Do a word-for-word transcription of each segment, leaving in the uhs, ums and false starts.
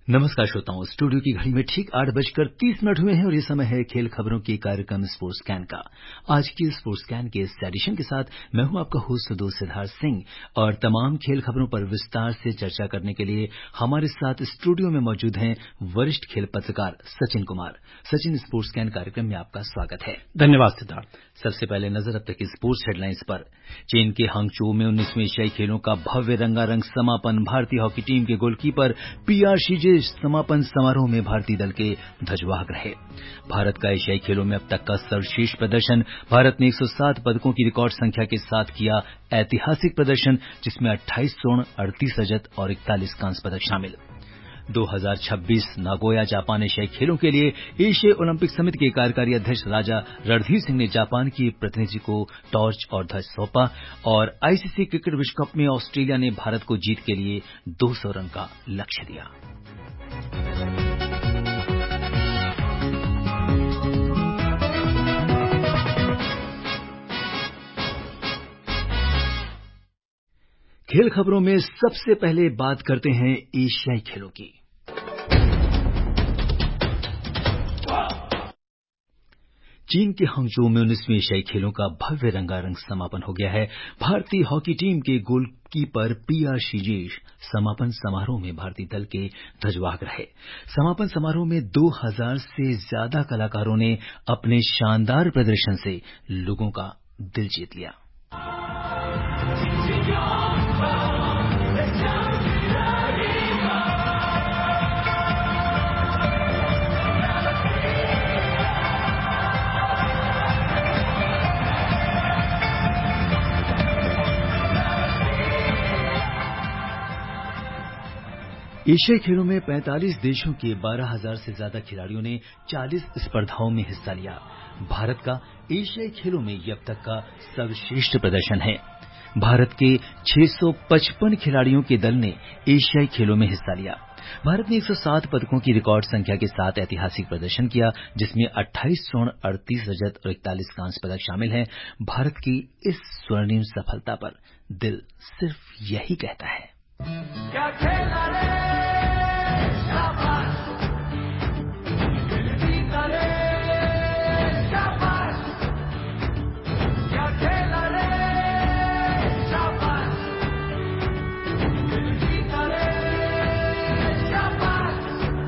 नमस्कार श्रोताओं, स्टूडियो की घड़ी में ठीक आठ बजकर तीस मिनट हुए हैं और ये समय है खेल खबरों के कार्यक्रम स्पोर्ट्स कैन का। आज की स्पोर्ट्स कैन के इस एडिशन के साथ मैं हूं आपका होस्ट दोस्त सिद्धार्थ सिंह और तमाम खेल खबरों पर विस्तार से चर्चा करने के लिए हमारे साथ स्टूडियो में मौजूद हैं वरिष्ठ खेल पत्रकार सचिन कुमार। सचिन, स्पोर्ट्स कैन कार्यक्रम में आपका स्वागत है। धन्यवाद सिद्धार्थ। सबसे पहले नजर अब तक की स्पोर्ट्स हेडलाइंस पर। चीन के हांगचो में उन्नीसवें एशियाई खेलों का भव्य रंगारंग समापन। भारतीय हॉकी टीम के गोलकीपर पीआर शीजे समापन समारोह में भारतीय दल के ध्वजवाहक रहे। भारत का एशियाई खेलों में अब तक का सर्वश्रेष्ठ प्रदर्शन। भारत ने एक सौ सात पदकों की रिकॉर्ड संख्या के साथ किया ऐतिहासिक प्रदर्शन, जिसमें अट्ठाईस स्वर्ण, अड़तीस रजत और इकतालीस कांस्य पदक शामिल। दो हज़ार छब्बीस नागोया जापान एशियाई खेलों के लिए एशियाई ओलंपिक समिति के कार्यकारी अध्यक्ष राजा रणधीर सिंह ने जापान की प्रतिनिधि को टॉर्च और ध्वज सौंपा। और आईसीसी क्रिकेट विश्व कप में ऑस्ट्रेलिया ने भारत को जीत के लिए दो सौ रन का लक्ष्य दिया। खेल खबरों में सबसे पहले बात करते हैं एशियाई खेलों की। चीन के हांगचो में उन्नीसवें एशियाई खेलों का भव्य रंगारंग समापन हो गया है। भारतीय हॉकी टीम के गोलकीपर पीआर शीजेश समापन समारोह में भारतीय दल के ध्वजवाहक रहे। समापन समारोह में दो हज़ार से ज्यादा कलाकारों ने अपने शानदार प्रदर्शन से लोगों का दिल जीत लिया। एशियाई खेलों में पैंतालीस देशों के बारह हज़ार से ज्यादा खिलाड़ियों ने चालीस स्पर्धाओं में हिस्सा लिया। भारत का एशियाई खेलों में ये अब तक का सर्वश्रेष्ठ प्रदर्शन है। भारत के छह सौ पचपन खिलाड़ियों के दल ने एशियाई खेलों में हिस्सा लिया। भारत ने एक सौ सात पदकों की रिकॉर्ड संख्या के साथ ऐतिहासिक प्रदर्शन किया, जिसमें अट्ठाईस स्वर्ण, अड़तीस रजत और इकतालीस कांस्य पदक शामिल हैं। भारत की इस स्वर्णिम सफलता पर दिल सिर्फ यही कहता है, क्या खेला रे शाबाश, दिल जीता रे शाबाश, क्या खेला रे शाबाश, दिल जीता रे शाबाश।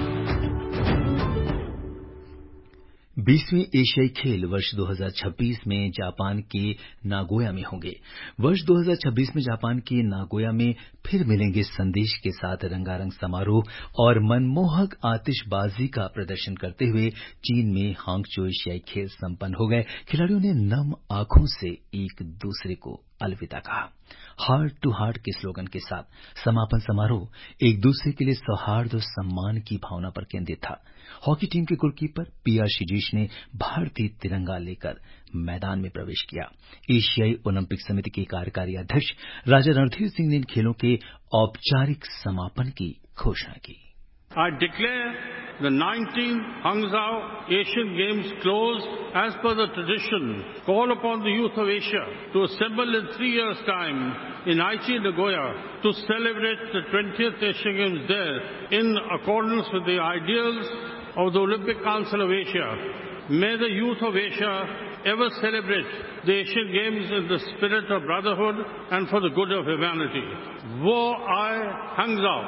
बीसवीं एशियाई खेल वर्ष दो हज़ार छब्बीस में जापान के नागोया में होंगे। वर्ष दो हज़ार छब्बीस में जापान के नागोया में फिर मिलेंगे संदेश के साथ रंगारंग समारोह और मनमोहक आतिशबाजी का प्रदर्शन करते हुए चीन में हांगचो एशियाई खेल संपन्न हो गए। खिलाड़ियों ने नम आंखों से एक दूसरे को अलविदा कहा। हार्ट टू हार्ट के स्लोगन के साथ समापन समारोह एक दूसरे के लिए सौहार्द और सम्मान की भावना पर केंद्रित था। हॉकी टीम के गोलकीपर पीआर शीजेश ने भारतीय तिरंगा लेकर मैदान में प्रवेश किया। एशियाई ओलंपिक समिति के कार्यकारी अध्यक्ष राजा रणधीर सिंह ने इन खेलों के औपचारिक समापन की घोषणा की। I declare the nineteenth Hangzhou Asian Games closed as per the tradition. Call upon the youth of Asia to assemble in three years' time in Aichi, Nagoya to celebrate the twentieth Asian Games there in accordance with the ideals of the Olympic Council of Asia. May the youth of Asia ever celebrate the Asian Games in the spirit of brotherhood and for the good of humanity. Wo Ai Hangzhou.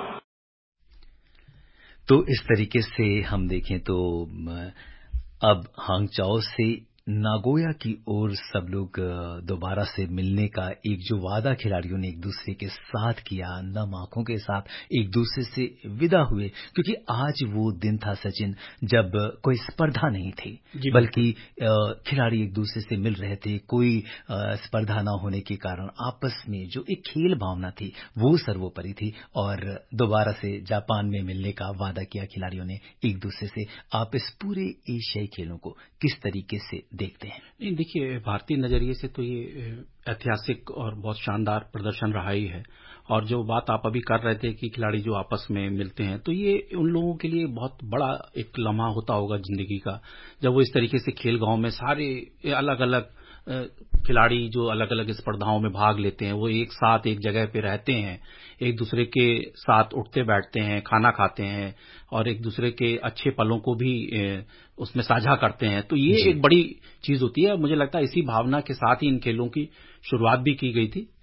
तो इस तरीके से हम देखें तो अब हांगचाओ से Nagoya की ओर सब लोग दोबारा से मिलने का एक जो वादा खिलाड़ियों ने एक दूसरे के साथ किया, नम आंखों के साथ एक दूसरे से विदा हुए, क्योंकि आज वो दिन था सचिन जब कोई स्पर्धा नहीं थी, बल्कि खिलाड़ी एक दूसरे से मिल रहे थे। कोई स्पर्धा न होने के कारण आपस में जो एक खेल भावना थी वो सर्वोपरि थी और दोबारा से जापान में मिलने का वादा किया खिलाड़ियों ने एक दूसरे से। आप इस पूरे एशियाई खेलों को किस तरीके से देखते हैं? नहीं, देखिए, भारतीय नजरिए से तो ये ऐतिहासिक और बहुत शानदार प्रदर्शन रहा ही है। और जो बात आप अभी कर रहे थे कि खिलाड़ी जो आपस में मिलते हैं, तो ये उन लोगों के लिए बहुत बड़ा एक लम्हा होता होगा जिंदगी का, जब वो इस तरीके से खेल गांव में सारे अलग अलग खिलाड़ी जो अलग अलग स्पर्धाओं में भाग लेते हैं, वो एक साथ एक जगह पे रहते हैं, एक दूसरे के साथ उठते बैठते हैं, खाना खाते हैं और एक दूसरे के अच्छे पलों को भी उसमें साझा करते हैं। तो ये एक बड़ी चीज होती है। मुझे लगता है इसी भावना के साथ ही इन खेलों की शुरुआत भी की गई थी।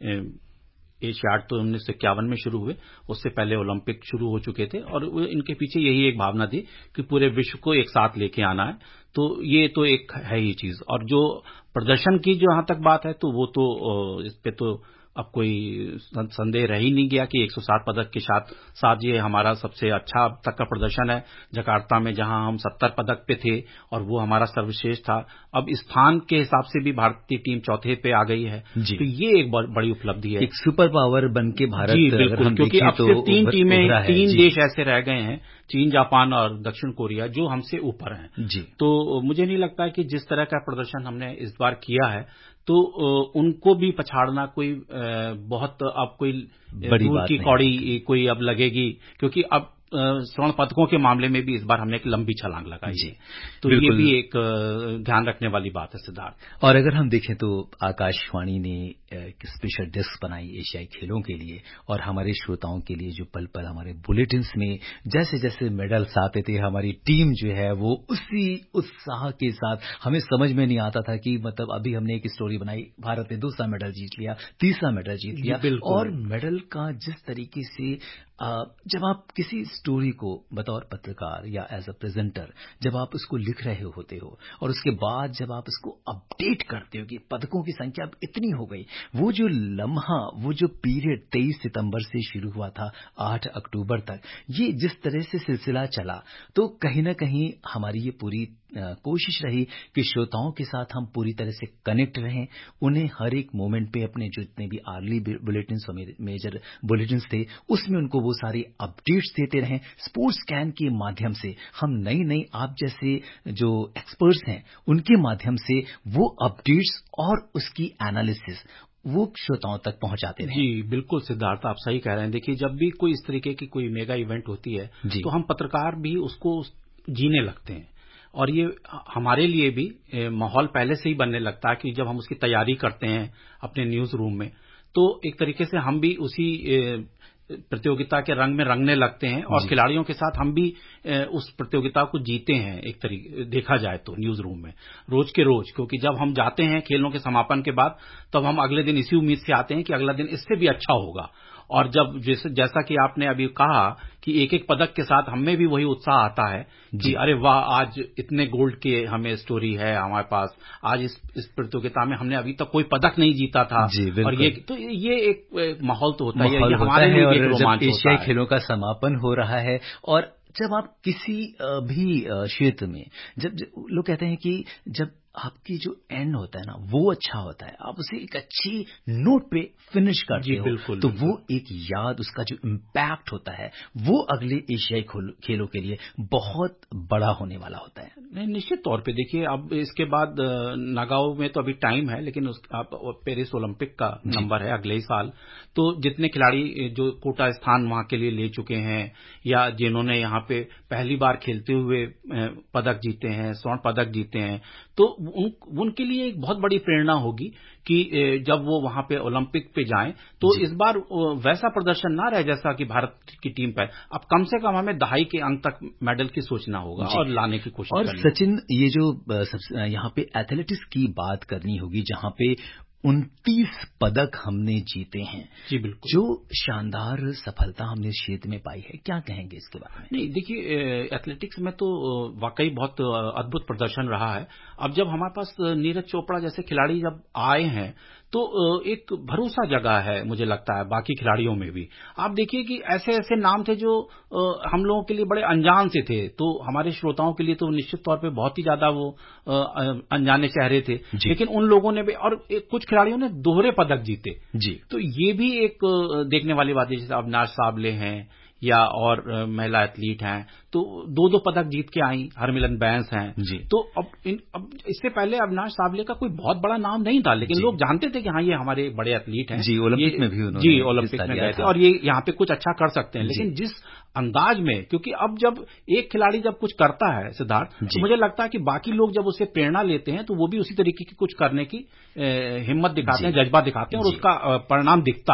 एशियाड तो उन्नीस सौ इक्यावन में शुरू हुए, उससे पहले ओलंपिक शुरू हो चुके थे और इनके पीछे यही एक भावना थी कि पूरे विश्व को एक साथ लेके आना है। तो ये तो एक है ही चीज। और जो प्रदर्शन की जहां तक बात है तो वो तो इस पे तो अब कोई संदेह रह ही नहीं गया कि एक सौ सात पदक के साथ साथ ये हमारा सबसे अच्छा अब तक का प्रदर्शन है। जकार्ता में जहां हम सत्तर पदक पे थे और वो हमारा सर्वश्रेष्ठ था, अब स्थान के हिसाब से भी भारतीय टीम चौथे पे आ गई है। तो ये एक बड़ी उपलब्धि है, एक सुपर पावर बन के भारत। जी बिल्कुल, क्योंकि अब तो सिर्फ तीन टीमें, तीन देश ऐसे रह गए हैं, चीन, जापान और दक्षिण कोरिया, जो हमसे ऊपर हैं। जी। तो मुझे नहीं लगता कि जिस तरह का प्रदर्शन हमने इस बार किया है तो उनको भी पछाड़ना कोई बहुत अब कोई दूर की कौड़ी कोई अब लगेगी, क्योंकि अब स्वर्ण पदकों के मामले में भी इस बार हमने एक लंबी छलांग लगाई है। तो ये भी एक ध्यान रखने वाली बात है सिद्धार्थ। और अगर हम देखें तो आकाशवाणी ने एक स्पेशल डेस्क बनाई एशियाई खेलों के लिए और हमारे श्रोताओं के लिए जो पल पल हमारे बुलेटिन्स में जैसे जैसे मेडल्स आते थे, हमारी टीम जो है वो उसी उत्साह के साथ, हमें समझ में नहीं आता था कि मतलब अभी हमने एक स्टोरी बनाई, भारत ने दूसरा मेडल जीत लिया, तीसरा मेडल जीत लिया। और मेडल का जिस तरीके से जब आप किसी स्टोरी को बतौर पत्रकार या एज अ प्रेजेंटर जब आप उसको लिख रहे होते हो और उसके बाद जब आप उसको अपडेट करते हो कि पदकों की संख्या अब इतनी हो गई, वो जो लम्हा, वो जो पीरियड तेईस सितंबर से शुरू हुआ था आठ अक्टूबर तक, ये जिस तरह से सिलसिला चला, तो कहीं ना कहीं हमारी ये पूरी कोशिश रही कि श्रोताओं के साथ हम पूरी तरह से कनेक्ट रहें, उन्हें हर एक मोमेंट पे अपने जितने भी अर्ली बुलेटिन्स और मेजर बुलेटिन्स थे उसमें उनको वो सारी अपडेट्स देते रहें। स्पोर्ट्स स्कैन के माध्यम से हम नई नई, आप जैसे जो एक्सपर्ट्स हैं उनके माध्यम से वो अपडेट्स और उसकी एनालिसिस वो श्रोताओं तक पहुंचाते रहे। जी बिल्कुल सिद्धार्थ, आप सही कह रहे हैं। देखिए, जब भी कोई इस तरीके की कोई मेगा इवेंट होती है तो हम पत्रकार भी उसको जीने लगते हैं और ये हमारे लिए भी माहौल पहले से ही बनने लगता है कि जब हम उसकी तैयारी करते हैं अपने न्यूज रूम में तो एक तरीके से हम भी उसी प्रतियोगिता के रंग में रंगने लगते हैं और खिलाड़ियों के साथ हम भी उस प्रतियोगिता को जीते हैं एक तरीके देखा जाए तो न्यूज रूम में रोज के रोज। क्योंकि जब हम जाते हैं खेलों के समापन के बाद तब हम अगले दिन इसी उम्मीद से आते हैं कि अगला दिन इससे भी अच्छा होगा। और जब जैसे जैसा कि आपने अभी कहा कि एक एक पदक के साथ हमें भी वही उत्साह आता है कि अरे वाह, आज इतने गोल्ड के हमें स्टोरी है हमारे पास, आज इस इस प्रतियोगिता में हमने अभी तक कोई पदक नहीं जीता था। और ये तो ये एक माहौल तो होता है, ये हमारे लिए एक रोमांच होता है। एशियाई खेलों का समापन हो रहा है और जब आप किसी भी क्षेत्र में जब, जब लोग कहते हैं कि जब आपकी जो एंड होता है ना वो अच्छा होता है, आप उसे एक अच्छी नोट पे फिनिश करते हो, बिल्कुल, तो बिल्कुल। वो एक याद, उसका जो इम्पैक्ट होता है वो अगले एशियाई खेलों के लिए बहुत बड़ा होने वाला होता है। नहीं, निश्चित तौर पे देखिए, अब इसके बाद नागाओ में तो अभी टाइम है, लेकिन उस आप पेरिस ओलंपिक का नंबर है अगले ही साल। तो जितने खिलाड़ी जो कोटा स्थान वहां के लिए ले चुके हैं या जिन्होंने यहाँ पे पहली बार खेलते हुए पदक जीते हैं, स्वर्ण पदक जीते हैं, तो उन, उनके लिए एक बहुत बड़ी प्रेरणा होगी कि जब वो वहां पे ओलंपिक पे जाएं तो इस बार वैसा प्रदर्शन ना रहे जैसा कि भारत की टीम पर। अब कम से कम हमें दहाई के अंक तक मेडल की सोचना होगा और लाने की कोशिश और करनी। सचिन, ये जो यहाँ पे एथलेटिक्स की बात करनी होगी जहाँ पे उनतीस पदक हमने जीते हैं। जी बिल्कुल, जो शानदार सफलता हमने इस क्षेत्र में पाई है, क्या कहेंगे इसके बारे में? नहीं देखिए, एथलेटिक्स में तो वाकई बहुत अद्भुत प्रदर्शन रहा है। अब जब हमारे पास नीरज चोपड़ा जैसे खिलाड़ी जब आए हैं तो एक भरोसा जगा है मुझे लगता है बाकी खिलाड़ियों में भी। आप देखिए कि ऐसे ऐसे नाम थे जो हम लोगों के लिए बड़े अनजान से थे, तो हमारे श्रोताओं के लिए तो निश्चित तौर पे बहुत ही ज्यादा वो अनजाने चेहरे थे, लेकिन उन लोगों ने भी, और कुछ खिलाड़ियों ने दोहरे पदक जीते जी। तो ये भी एक देखने वाली बात है। जैसे अविनाश साबले हैं या और महिला एथलीट हैं तो दो दो पदक जीत के आई, हरमिलन बैंस हैं जी। तो अब इन अब इससे पहले अविनाश साबले का कोई बहुत बड़ा नाम नहीं था, लेकिन लोग जानते थे कि हाँ ये हमारे बड़े एथलीट हैं जी। ओलंपिक में भी उन्होंने जी ओलंपिक में गए थे और ये यहाँ पे कुछ अच्छा कर सकते हैं। लेकिन जिस अंदाज में, क्योंकि अब जब एक खिलाड़ी जब कुछ करता है सिद्धार्थ, तो मुझे लगता है कि बाकी लोग जब उससे प्रेरणा लेते हैं तो वो भी उसी तरीके की कुछ करने की हिम्मत दिखाते हैं, जज्बा दिखाते हैं और उसका परिणाम दिखता है।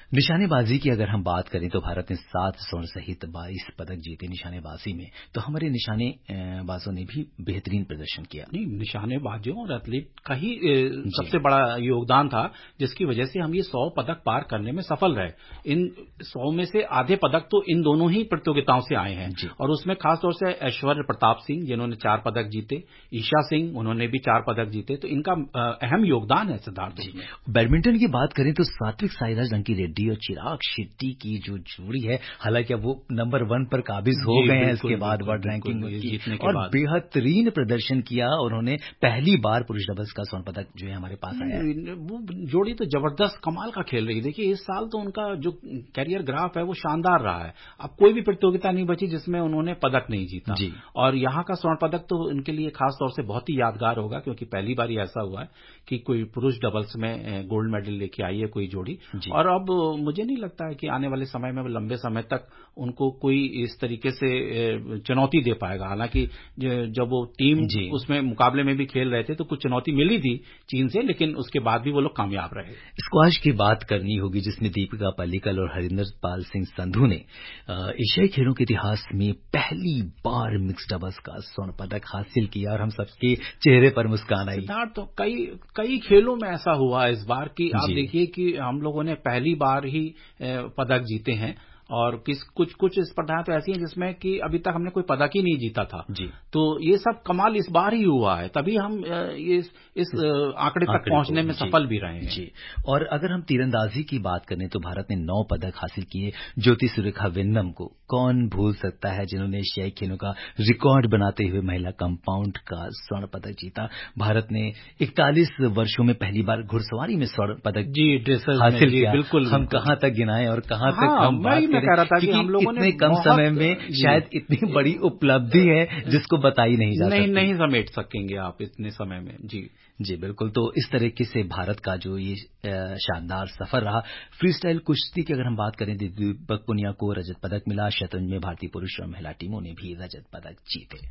निशानेबाजी की अगर हम बात करें तो भारत ने सात स्वर्ण सहित बाईस पदक जीते निशानेबाजी में। तो हमारे निशानेबाजों ने भी बेहतरीन प्रदर्शन किया। नहीं, निशानेबाजों और एथलीट का ही सबसे बड़ा योगदान था, जिसकी वजह से हम ये सौ पदक पार करने में सफल रहे। इन सौ में से आधे पदक तो इन दोनों ही प्रतियोगिताओं से आए हैं, और उसमें खासतौर से ऐश्वर्य प्रताप सिंह जिन्होंने चार पदक जीते, ईशा सिंह उन्होंने भी चार पदक जीते, तो इनका अहम योगदान है सिद्धार्थ जी। बैडमिंटन की बात करें तो सात्विक साईराज रंकी रेड्डी और चिराग शेट्टी की जो जोड़ी है, हालांकि अब वो नंबर वन पर काबिज हो गए हैं इसके बाद वर्ल्ड रैंकिंग में, और बेहतरीन प्रदर्शन किया। उन्होंने पहली बार पुरुष डबल्स का स्वर्ण पदक जो है हमारे पास आया है। वो जोड़ी तो जबरदस्त कमाल का खेल रही है। देखिए इस साल तो उनका जो कैरियर ग्राफ है वो शानदार रहा है। अब कोई भी प्रतियोगिता नहीं बची जिसमें उन्होंने पदक नहीं जीता, और यहाँ का स्वर्ण पदक तो उनके लिए खास तौर से बहुत ही यादगार होगा, क्योंकि पहली बार ही ऐसा हुआ है कि कोई पुरुष डबल्स में गोल्ड मेडल लेके आई है कोई जोड़ी। और अब मुझे नहीं लगता है कि आने वाले समय में लंबे समय तक उनको कोई इस तरीके से चुनौती दे पाएगा। हालांकि जब वो टीम उसमें मुकाबले में भी खेल रहे थे तो कुछ चुनौती मिली थी चीन से, लेकिन उसके बाद भी वो लोग कामयाब रहे। स्क्वाश की बात करनी होगी, जिसमें दीपिका पल्लिकल और हरिंदर पाल सिंह संधू ने एशियाई खेलों के इतिहास में पहली बार मिक्स डबल्स का स्वर्ण पदक हासिल किया, और हम सबके चेहरे पर मुस्कान आई। सिद्धार्थ, तो कई कई खेलों में ऐसा हुआ इस बार की आप देखिए कि हम लोगों ने पहली बार ही पदक जीते हैं, और किस कुछ कुछ स्पर्धाएं तो ऐसी हैं जिसमें कि अभी तक हमने कोई पदक ही नहीं जीता था जी। तो ये सब कमाल इस बार ही हुआ है, तभी हम ये इस, इस आंकड़े तक पहुंचने में सफल भी रहे हैं जी। और अगर हम तीरंदाजी की बात करें तो भारत ने नौ पदक हासिल किए। ज्योति सुरेखा वेन्नम को कौन भूल सकता है, जिन्होंने एशियाई खेलों का रिकॉर्ड बनाते हुए महिला कंपाउंड का स्वर्ण पदक जीता। भारत ने इकतालीस वर्षों में पहली बार घुड़सवारी में स्वर्ण पदक जी हासिल किया। बिल्कुल, हम कहाँ तक गिनाएं और कहाँ हाँ, तक हम बात कह रहा था कि हम लोगों ने कम समय में शायद इतनी बड़ी उपलब्धि है जिसको बताई नहीं जा नहीं सकती। नहीं समेट सकेंगे आप इतने समय में जी जी बिल्कुल। तो इस तरीके से भारत का जो ये शानदार सफर रहा। फ्री स्टाइल कुश्ती की अगर हम बात करें तो दीपक पुनिया को रजत पदक मिला। शतरंज में भारतीय पुरुष और महिला टीमों ने भी रजत पदक जीते।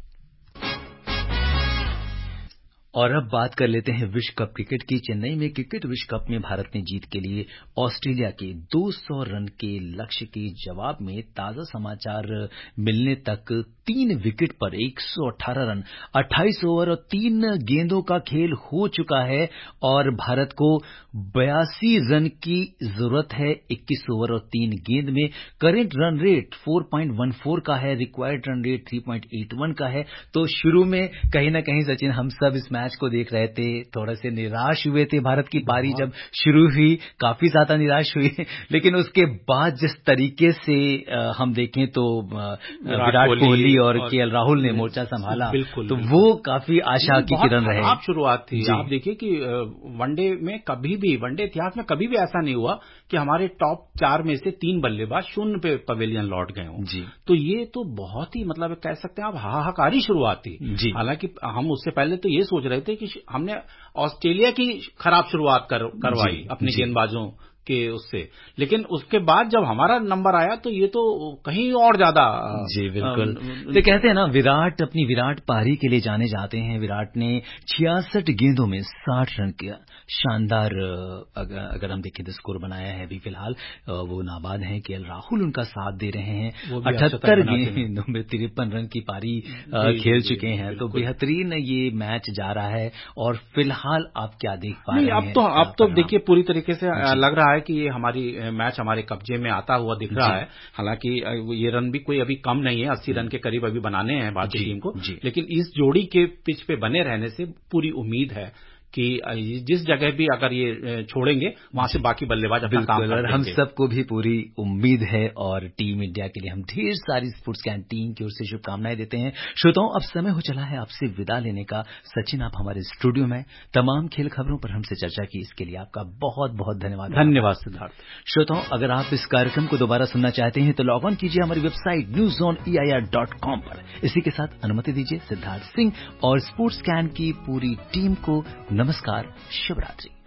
और अब बात कर लेते हैं विश्व कप क्रिकेट की। चेन्नई में क्रिकेट विश्व कप में भारत ने जीत के लिए ऑस्ट्रेलिया के दो सौ रन के लक्ष्य के जवाब में ताजा समाचार मिलने तक तीन विकेट पर एक सौ अठारह रन, अट्ठाईस ओवर और तीन गेंदों का खेल हो चुका है, और भारत को बयासी रन की जरूरत है इक्कीस ओवर और तीन गेंद में। करेंट रन रेट चार पॉइंट एक चार का है, रिक्वायर्ड रन रेट तीन पॉइंट आठ एक का है। तो शुरू में कहीं ना कहीं सचिन हम सब इस मैच को देख रहे थे, थोड़े से निराश हुए थे। भारत की पारी जब शुरू हुई काफी ज्यादा निराश हुई, लेकिन उसके बाद जिस तरीके से हम देखें तो विराट कोहली और केएल राहुल ने मोर्चा संभाला, तो वो काफी आशा की किरण रहे। आप शुरुआत थी। आप देखिए कि वनडे में कभी भी वनडे इतिहास में कभी भी ऐसा नहीं हुआ कि हमारे टॉप चार में से तीन बल्लेबाज शून्य पे पवेलियन लौट गए हों। तो ये तो बहुत ही मतलब कह सकते हैं आप हाहाकारी शुरुआत थी। हालांकि हम उससे पहले तो ये सोच रहे थे कि हमने ऑस्ट्रेलिया की खराब शुरुआत कर, करवाई अपने गेंदबाजों के उससे, लेकिन उसके बाद जब हमारा नंबर आया तो ये तो कहीं और ज्यादा। जी बिल्कुल। तो कहते हैं ना, विराट अपनी विराट पारी के लिए जाने जाते हैं। विराट ने छियासठ गेंदों में साठ रन किया, शानदार अगर, अगर हम देखें तो स्कोर बनाया है। अभी फिलहाल वो नाबाद हैं, केएल राहुल उनका साथ दे रहे हैं। अठहत्तर गेंदों में तिरपन रन की पारी खेल चुके हैं। तो बेहतरीन ये मैच जा रहा है। और फिलहाल आप क्या देख पा रहे हैं? अब तो अब तो देखिए पूरी तरीके से लग रहा है कि ये हमारी मैच हमारे कब्जे में आता हुआ दिख रहा है। हालांकि ये रन भी कोई अभी कम नहीं है, अस्सी रन के करीब अभी बनाने हैं भारतीय टीम को, लेकिन इस जोड़ी के पिच पे बने रहने से पूरी उम्मीद है कि जिस जगह भी अगर ये छोड़ेंगे वहां से बाकी बल्लेबाज अपना काम कर देंगे। हम सबको भी पूरी उम्मीद है, और टीम इंडिया के लिए हम ढेर सारी स्पोर्ट्स कैन टीम की ओर से शुभकामनाएं देते हैं। श्रोताओं, अब समय हो चला है आपसे विदा लेने का। सचिन, आप हमारे स्टूडियो में तमाम खेल खबरों पर हमसे चर्चा की, इसके लिए आपका बहुत बहुत धन्यवाद। धन्यवाद सिद्धार्थ। श्रोताओं, अगर आप इस कार्यक्रम को दोबारा सुनना चाहते हैं तो लॉग ऑन कीजिए हमारी website news on A I R dot com पर। इसी के साथ अनुमति दीजिए सिद्धार्थ सिंह और स्पोर्ट्स कैन की पूरी टीम को नमस्कार, शुभ रात्रि।